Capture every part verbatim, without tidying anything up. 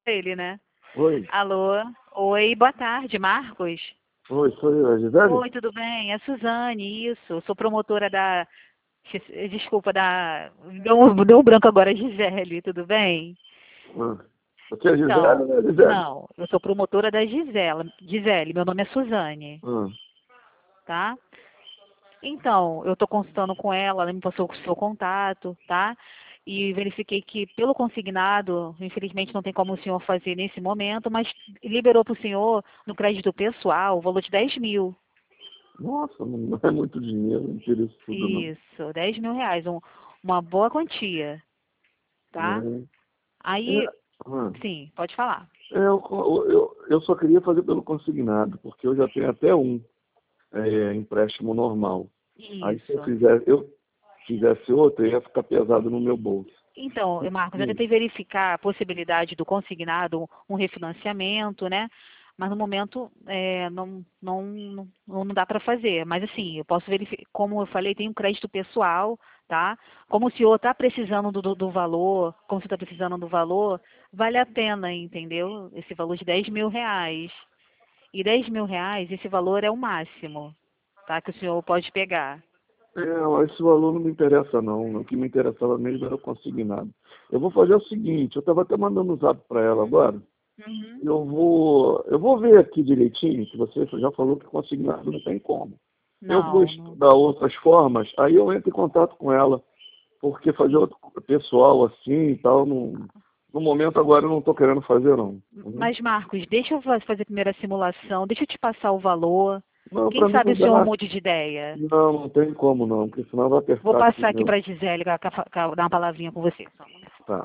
Ele, né? Oi. Alô? Oi, boa tarde, Marcos. Oi, sou eu, a Gisele? Oi, tudo bem? É Suzane, isso. Eu sou promotora da. Desculpa, da. Deu, deu um branco agora, Gisele, tudo bem? Ah, você é Gisele Então, ou não é Gisele? não, eu sou promotora da Gisela. Gisele, meu nome é Suzane, Ah, tá? Então, eu estou consultando com ela, ela me passou o seu contato, tá? E verifiquei que pelo consignado, infelizmente não tem como o senhor fazer nesse momento, mas liberou para o senhor no crédito pessoal o valor de dez mil. nossa, não é muito dinheiro, não tira isso tudo não. Isso, dez mil reais, um- uma boa quantia, tá? É, é, Aí, ah, sim, pode falar. é, eu, eu, eu só queria fazer pelo consignado, porque eu já tenho até um é, empréstimo normal. Aí se eu Isso. fizer, eu fizesse outro, ia ficar pesado no meu bolso. Então, Marcos, eu Hum. tentei verificar a possibilidade do consignado, um refinanciamento, né? Mas no momento é, não, não, não, não dá para fazer. Mas assim, eu posso verificar, como eu falei, tem um crédito pessoal, tá? Como o senhor está precisando do, do, do valor, como você está precisando do valor, vale a pena, entendeu? Esse valor de dez mil reais. E dez mil reais, esse valor é o máximo, tá? Que o senhor pode pegar. É, esse valor não me interessa não. O que me interessava mesmo era o consignado. Eu vou fazer o seguinte, eu estava até mandando um zap para ela agora. Uhum. Eu vou, eu vou ver aqui direitinho, que você já falou que consignado não tem como. Eu vou Não, não. estudar outras formas, aí eu entro em contato com ela, porque fazer Sim. outro pessoal assim e tal, não, no momento agora eu não estou querendo fazer não. Uhum. Mas, Marcos, deixa eu fa- fazer primeiro a simulação, deixa eu te passar o valor. Não, Quem para mim sabe não o senhor dá. mude de ideia. Não, não tem como não, porque senão vai Vou apertar aqui passar aqui meu. para a Gisele ca- ca- ca- dar uma palavrinha com você. Tá.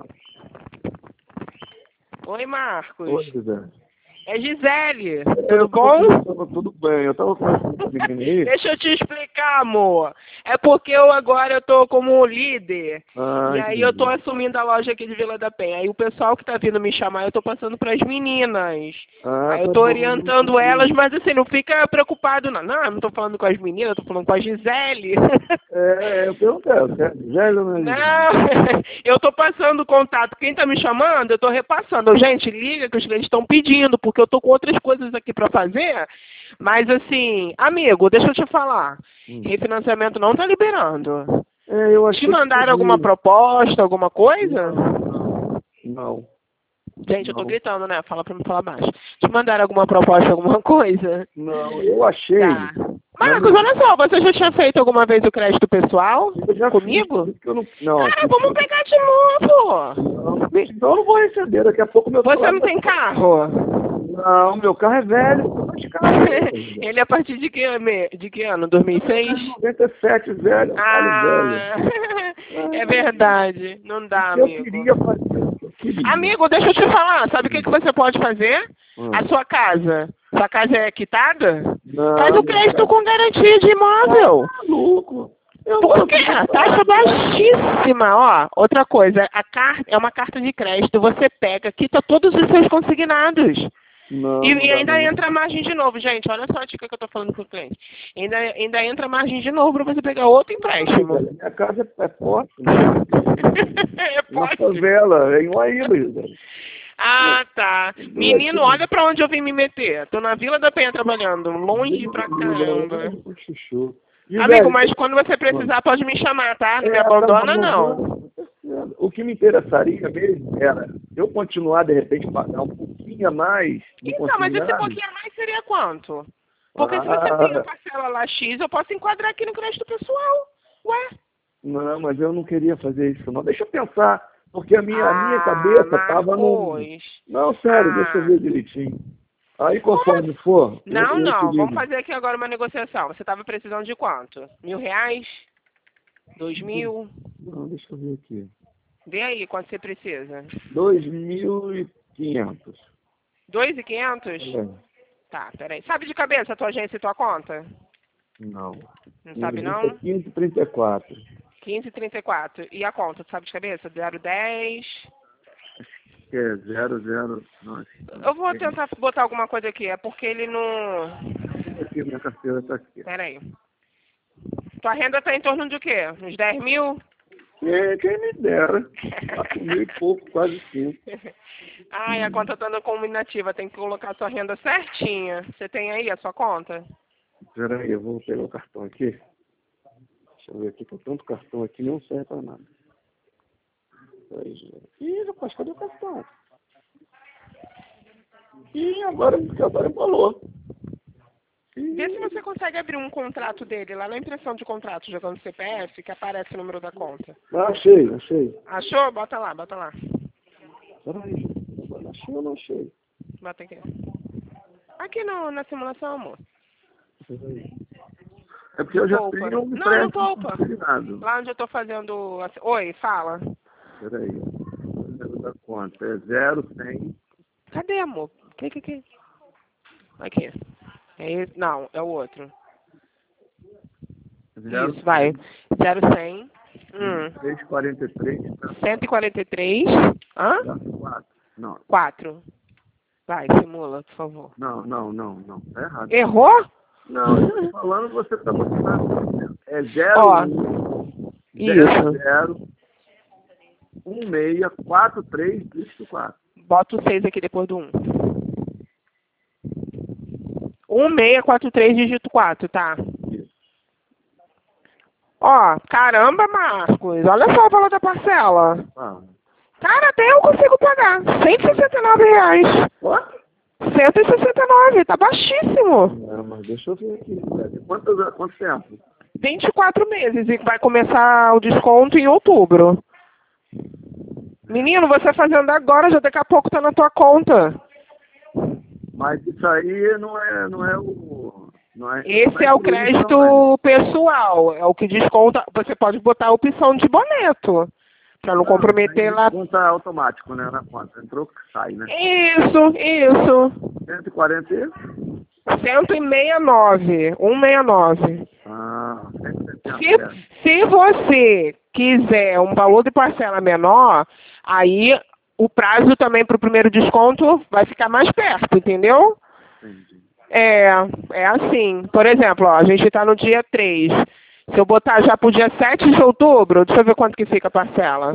Oi, Marcos. Oi, José. É Gisele, É, eu tudo tava bom? conversando, tudo bem, eu tava conversando com a menina aí. Deixa eu te explicar, amor. É porque eu agora eu tô como líder. Ah, E aí eu tô entendi. assumindo a loja aqui de Vila da Penha. Aí o pessoal que tá vindo me chamar, eu tô passando pras meninas. Ah, Aí eu tá tô bom, não orientando elas, entendi. mas assim, não fica preocupado não. Não, eu não tô falando com as meninas, eu tô falando com a Gisele. É, eu perguntei, você é velho, né, Gisele? Não, eu tô passando o contato. Quem tá me chamando, eu tô repassando. Gente, liga que os clientes estão pedindo, porque eu tô com outras coisas aqui para fazer. Mas assim, amigo, deixa eu te falar. Hum. Refinanciamento não tá liberando. É, eu Te achei que mandaram alguma podia. proposta, alguma coisa? Não, não, não, Gente, eu tô não. gritando, né? Fala pra me falar baixo. Te mandaram alguma proposta, alguma coisa? Não, eu achei, Tá. na Marcos, minha. olha só, você já tinha feito alguma vez o crédito pessoal Eu já fiz, por comigo? isso que eu não. Não, Cara, por isso que vamos eu não. pegar de novo. Não, não fiz, então eu não vou receber. Daqui a pouco meu Você salário não vai tem ficar. carro? Não, meu carro é velho, eu tô mais caro ainda, José. Ele é a partir de que, me- de que ano? dois mil e Meu seis? carro é noventa e sete, velho, é um carro velho. Ah, é Ah, verdade. Não dá, eu amigo. queria fazer, eu queria. Amigo, deixa eu te falar. Sabe o que, Hum, que você pode fazer? A hum. sua casa. Sua casa é quitada? Faz Não, o meu crédito carro com garantia de tá imóvel. maluco. Eu Por só quê? queria A taxa fazer. baixíssima, ó. Outra coisa, a carta é uma carta de crédito. Você pega, quita todos os seus consignados. E, Não, não e dá ainda não. entra margem de novo, gente. Olha só a dica que eu tô falando pro cliente. Ainda, ainda entra margem de novo para você pegar outro Não, empréstimo. velho, minha casa é, é poste, né? É Na posse. favela, é em Uaíba, velho. Ah, tá. Não é Menino, aqui. olha pra onde eu vim me meter. Tô na Vila da Penha trabalhando. Longe pra caramba. Chuchu. Amigo, Gisele, mas quando você hum, precisar, pode me chamar, tá? Não me é, tá bom, abandona, não não. vou. O que me interessaria mesmo era eu continuar, de repente, pagar um pouquinho a mais do Então, mas esse consignado. pouquinho a mais seria quanto? Porque se você tem a Ah, parcela lá X, eu posso enquadrar aqui no crédito pessoal. Ué? não, mas eu não queria fazer isso, não. Deixa eu pensar, porque a minha, a minha Ah, cabeça estava num. Marcos. Não, sério, deixa eu Ah, ver direitinho. Aí, como conforme assim? for, eu, Não, eu te não. Vamos ligo. fazer aqui agora uma negociação. Você estava precisando de quanto? Mil reais? Dois mil? Não, deixa eu ver aqui. Vê aí quanto você precisa. Dois mil e quinhentos. Dois e quinhentos? É, Tá, peraí. Sabe de cabeça a tua agência e tua conta? não. Não Minha sabe, agência é não? quinze e trinta e quatro. quinze e trinta e quatro. E a conta, tu sabe de cabeça? Zero dez. Que é zero, zero. Nossa. Eu vou tentar botar alguma coisa aqui. É porque ele não... Aqui, minha carteira tá aqui. Peraí. Tua renda tá em torno de quê? Uns dez mil? É, quem me dera. Quatro mil e pouco, quase cinco. Ai, a conta tá no combinativa, tem que colocar a sua renda certinha. Você tem aí a sua conta? Espera aí, eu vou pegar o cartão aqui. Deixa eu ver aqui, tem tanto cartão aqui, não serve pra nada. Ih, rapaz, cadê o cartão? Ih, agora, agora embolou. Vê se você consegue abrir um contrato dele lá na impressão de contrato, jogando C P F, que aparece o número da conta. Ah, achei, achei. Achou? Bota lá, bota lá. Peraí, achei ou não achei? Bota aqui. Aqui no, na simulação, amor. Peraí. É porque eu já Poupa. tenho um Não, não poupa. consignado. Lá onde eu tô fazendo... assim- Oi, fala. Peraí, o número da conta é zero cem. Cadê, amor? Que, que, que? Aqui. É esse? Não, é o outro. zero, Isso, vai. zero cem. Hum. trezentos e quarenta e três. cento e quarenta e três. Hã? quatro. Não, quatro. Vai, simula, por favor. não, não, não, não. Tá errado. Errou? Não, eu tô falando, você tá mostrando. É zero, Ó, um, isso. zero, zero, um, seis, quatro, três, dígito quatro. Bota o seis aqui depois do um. um seis quatro três, dígito quatro, tá? Isso. Ó, caramba, Marcos. Olha só o valor da parcela. Ah. Cara, até eu consigo pagar. cento e sessenta e nove reais. What? cento e sessenta e nove, tá baixíssimo. É, mas deixa eu ver aqui. Quanto, quanto tempo? vinte e quatro meses e vai começar o desconto em outubro. Menino, você fazendo agora, já daqui a pouco tá na tua conta. Mas isso aí não é, não é o... Não é, Esse não é é o tudo isso, crédito não, pessoal, é o que desconta. Você pode botar a opção de boleto, para não, não comprometer lá. Conta automático, né, na conta. Entrou, sai, né? Isso, isso. cento e quarenta e... cento e sessenta e nove, cento e sessenta e nove. Ah, se, se você quiser um valor de parcela menor, aí o prazo também para o primeiro desconto vai ficar mais perto, entendeu? Entendi. É, é assim. Por exemplo, ó, a gente está no dia três. Se eu botar já para o dia sete de outubro, deixa eu ver quanto que fica a parcela.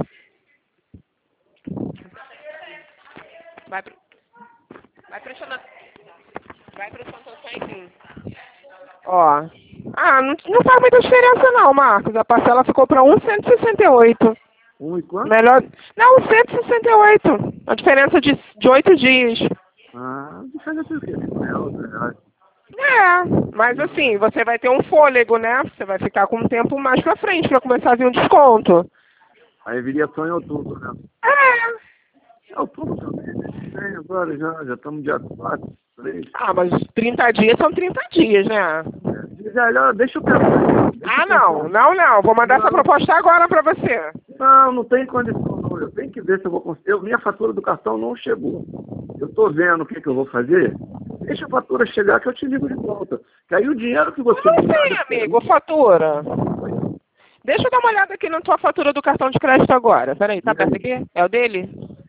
Vai pro... Vai prestando... Vai prestando atenção. Ó. Ah, não, não faz muita diferença não, Marcos. A parcela ficou para cento e sessenta e oito. Um e quanto? Melhor... Não, cento e sessenta e oito. A diferença de, de oito dias. Ah, diferença do quê? É, É, mas assim, você vai ter um fôlego, né? Você vai ficar com um tempo mais pra frente pra começar a vir um desconto. Aí viria só em outubro, né? É. É outubro também, né? É, agora já, já estamos dia quatro, três. Ah, mas trinta dias são trinta dias, né? É, já, já, deixa eu pensar. Deixa Ah, eu não, pensar. não, não. Vou mandar Não. essa proposta agora pra você. Não, não tem condição, não. Eu tenho que ver se eu vou conseguir. Eu, minha fatura do cartão não chegou. Eu tô vendo o que, que eu vou fazer. Deixa a fatura chegar que eu te ligo de volta. Que aí o dinheiro que você... Não sei, amigo, fatura. Deixa eu dar uma olhada aqui na tua fatura do cartão de crédito agora. Peraí, tá perto aqui? É o dele?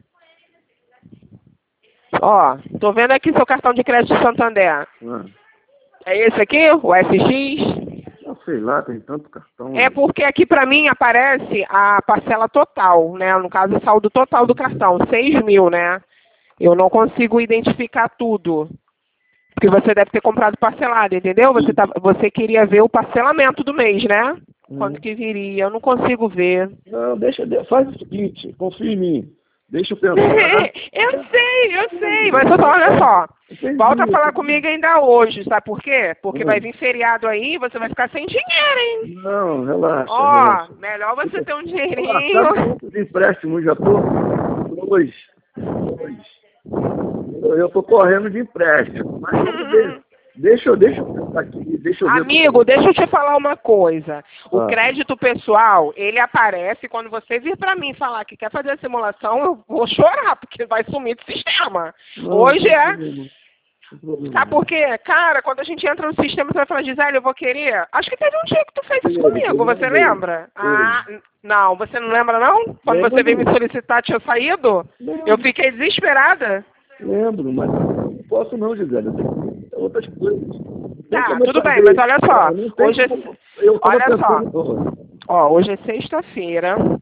Ó, tô vendo aqui seu cartão de crédito Santander. Ah, É esse aqui? O F X? eu sei lá, tem tanto cartão. É porque aqui pra mim aparece a parcela total, né? No caso, o saldo total do cartão, seis mil, né? Eu não consigo identificar tudo. Porque você deve ter comprado parcelado, entendeu? Você, tá, você queria ver o parcelamento do mês, né? Hum. Quanto que viria. Eu não consigo ver. Não, deixa, faz o seguinte, confia em mim. Deixa eu pensar. Eu sei, eu sei. Mas eu tô, olha só. Entendi. Volta a falar comigo ainda hoje, sabe por quê? Porque Hum. vai vir feriado aí e você vai ficar sem dinheiro, hein? Não, relaxa. Ó, relaxa. melhor você ter um Ah, dinheirinho. sabe quantos empréstimos já tô? Dois. Dois. Eu, eu tô correndo de empréstimo. Mas vamos ver. Deixa eu, deixa eu pensar aqui. Deixa eu ver. Amigo, deixa eu te falar uma coisa. O Ah. crédito pessoal, ele aparece quando você vir pra mim falar que quer fazer a simulação, eu vou chorar, porque vai sumir do sistema. Não, Hoje não tem é... problema, não tem problema. Sabe por quê? Cara, quando a gente entra no sistema, você vai falar, Gisele, eu vou querer... Acho que teve um dia que tu fez isso Teve, comigo, teve você uma vez. lembra? Teve. Ah, não, você não lembra não? Quando Lembro. você veio me solicitar, tinha saído? Lembro. Eu fiquei desesperada. Lembro, mas não posso não, Gisele. Eu tenho outras coisas. Tá, Tem como tudo fazer. bem, mas olha só. Não tem Hoje é... como- eu tava Olha só. pensando- Ó, hoje é sexta-feira.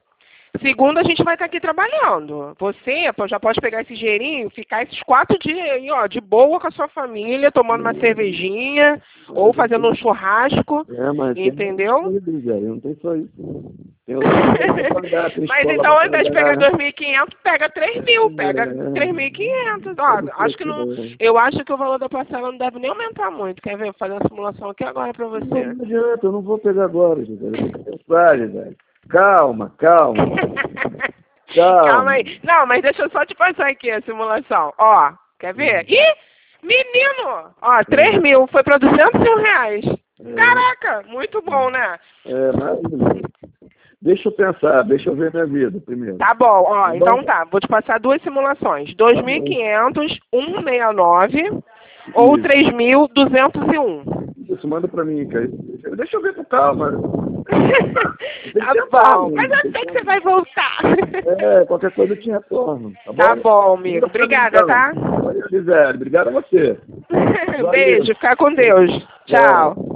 Segunda a gente vai estar aqui trabalhando. Você pô, já pode pegar esse dinheirinho, ficar esses quatro dias aí, ó, de boa com a sua família, tomando uma cervejinha, ou fazendo um churrasco, É, mas entendeu? Tem, eu não tem só isso. Tem outra tem mas então, ao invés de pegar dois mil e quinhentos, pega três mil, pega é. três mil e quinhentos. Ó, acho que não, eu acho que o valor da parcela não deve nem aumentar muito. Quer ver? Vou fazer uma simulação aqui agora pra você. Não, não adianta, eu não vou pegar agora, Gisele. Eu tenho que pensar, Gisele. Calma, calma. calma. Calma aí. Não, mas deixa eu só te passar aqui a simulação. Ó, quer ver? Ih, menino! Ó, três mil, foi para duzentos e um reais. É. Caraca, muito bom, né? É, maravilhoso. Deixa eu pensar, deixa eu ver minha vida primeiro. Tá bom, ó, tá então bom? Tá, vou te passar duas simulações. dois mil e quinhentos, cento e sessenta e nove ou três mil duzentos e um. Isso, manda pra mim, cara. Deixa eu ver com calma. Tá bom, mas eu sei que você vai voltar. É, qualquer coisa eu te retorno. Tá bom, tá bom amigo. Obrigada, tá? Valeu, Gisele. Obrigado a você. Beijo, fica com Deus. Tchau.